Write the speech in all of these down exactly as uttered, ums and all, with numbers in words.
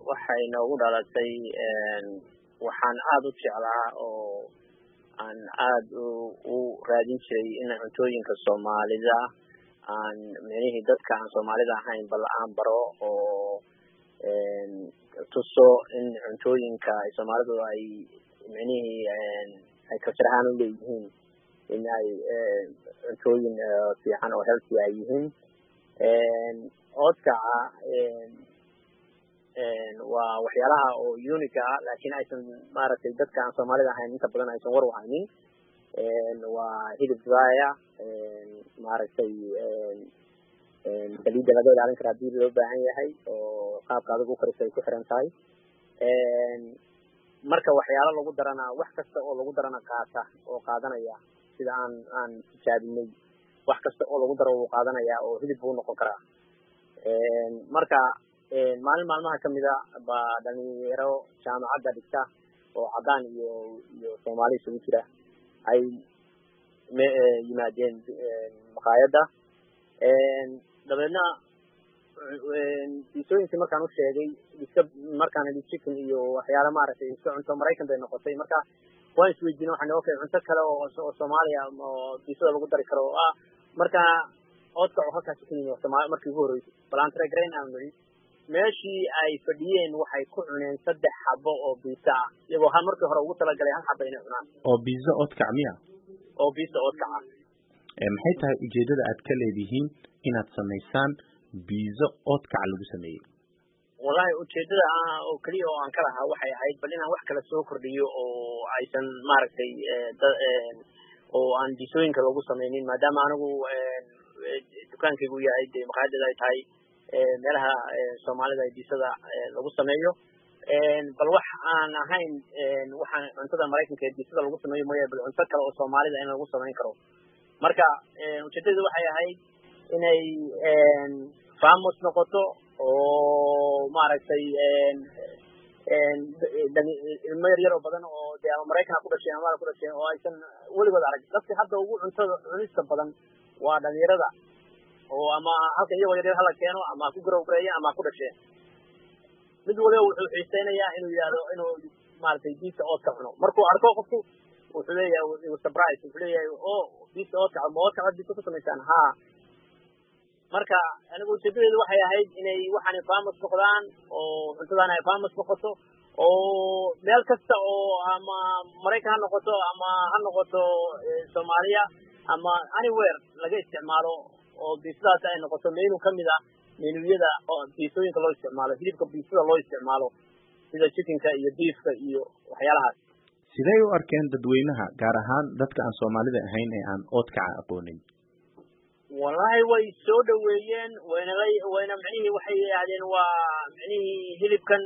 waxay noogu dhalatay waxaan aad u jeclaa oo aan aad u raadin jiray in cuntooyinka Soomaalida aan meelihii dadka aan Soomaalida ahayn bal aan baro oo tuso in cuntooyinka Soomaalidu ay meelihii ay ka sharxaan u leeyihiin in ay cuntooyin fiican oo healthy ay yihiin oodka waa waxyaalaha oo unique ah laakiin aysan maaragtay dadka aan Soomaalida ahayn inta badan aysan war u haynin waa hilib daya maaragtay dalida laga ilaalin karo hadii loo baahan yahay oo qaabka adag u karisay ku xiran tahay marka waxyaalo lagu darana wax kasta oo lagu darana qaata oo qaadanaya sida aan aan tijaabinay wax kasta oo lagu daro uu qaadanaya oo hilib uu noqon karaa marka maalin maalmaha kamida ba dhalinyaro jaamacadda dhigta oo cadaan iyo iyo Soomaali isugu jira ay yimaadeen maqaayada dabeedna disooyinka markaan u sheegay iska markaan idin chicken iyo waxyaalo maaragtay iska cunto Mareykan bay noqotay marka waan isweydiinay waxaan okay cunto kale oo Soomaaliya oo disada lagu dari karo ah marka oodka oo halkaas ka yimid Soomaali markii ugu horeysay balan tray grain aan niri meeshii ay fadhiyeen waxay ku cuneen saddex xabo oo pizza ah iyagoo hal markii hore ugu talagalay hal xabo inay cunaan oo pizza oodka miya oo pizza oodka ah ee maxay tahay ujeedada aad ka leedihiin inaad sameysaan pizza oodka lagu sameeyay wallahi ujeedada ah oo kaliya oo aan ka lahaa waxay ahayd bal inaan wax kala soo kordhiyo oo aysan maaragtay oo aan disooyinka lagu sameeynin maadaama anigu dukaankaygu yahay maqaayadda ay tahay meelaha Soomaalida ay disada lagu sameeyo bal wax aan ahayn waxaan cuntada Mareykanka ee disada lagu sameeyo mooyee bal cunto kale oo Soomaalida in lagu sameyn karo marka ujeedadu waxay ahayd inay famous noqoto oo maaragtay ilmo yar yar oo badan oo dee Mareykan ku dhashay ama ku dhashay oo aysan weligood arag dadka hadda ugu cuntada cunista badan waa dhalinyarada oo ama halka iyagoo yar yar hala keeno ama ku garowgareeyo ama ku dhashay mid waliba wuxuu xiiseynayaa inuu yiraahdo inuu maaragtay pizza oodka cuno markuu arko qofku wuxuu leeyahay uu surprise wuxuu leeyahay oo pizza oodka ama oodka pizza ku sameeyaan ha marka anigu ujeedadeedu waxay ahayd inay waxaan famous noqdaan oo cuntadan ay famous noqoto oo meel kasta oo ama Mareykan ha noqoto ama ha noqoto Soomaaliya ama anywhere laga isticmaalo oo pizzadaas ay noqoto menu kamid ah menuyada oo pizzooyinka loo isticmaalo hilibka pizzada loo isticmaalo sida chickenka iyo beefka iyo waxyaalahaas sidee u arkeen dadweynaha gaar ahaan dadka aan Soomaalida ahayn ee aan oodka aqoonin wallahi way soo dhaweeyeen wayna wayna macnihi waxay yiraahdeen waa macnihi hilibkan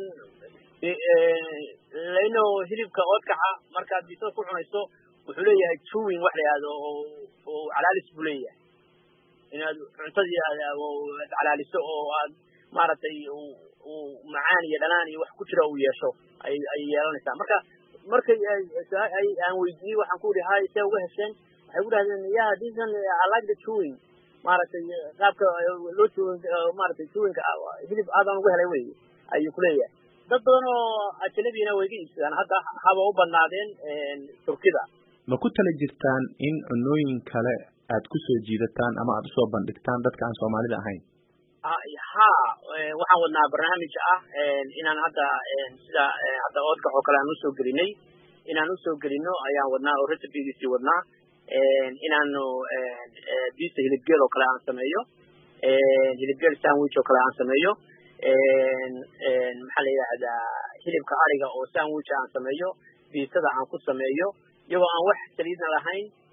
leeno hilibka oodka marka pizza ku cunayso wuxuu leeyahay chewing wax la yiraahdo oo calaalis buu leeyahay inaad cuntadii oo calaaliso oo aad maaragtay uu macaan iyo dhanaan iyo wax ku jira uu yeesho ay ay yeelanaysaa marka markay ay aan weydiiyay waxaan ku rihay say uga hesheen waxay ku dhahdeen yeah this one I like the chewing maaragtay qaabka loo chewing maaragtay chewingka hilib aad aan uga helay way ayuu ku leeyahay dad badan oo ajnabiina way iibsadaan hadda haba u badnaadeen Turkida ma ku tala jirtaan in cunooyin kale aad ku soo jiidataan ama aad soo bandhigtaan dadka aan Soomaalida ahayn ha waxaan wadnaa barnaamij ah inaan hadda sida hadda oodka oo kale aan u soo gelinay inaan u soo gelino ayaan wadnaa oo recipe-giisii wadnaa inaanu pizza hilibgeel oo kale aan sameeyo hilibgeel sandwich oo kale aan sameeyo maxaa la yiraahdaa hilibka ariga oo sandwich aan sameeyo pizzada aan ku sameeyo iyagoo aan wax saliidna lahayn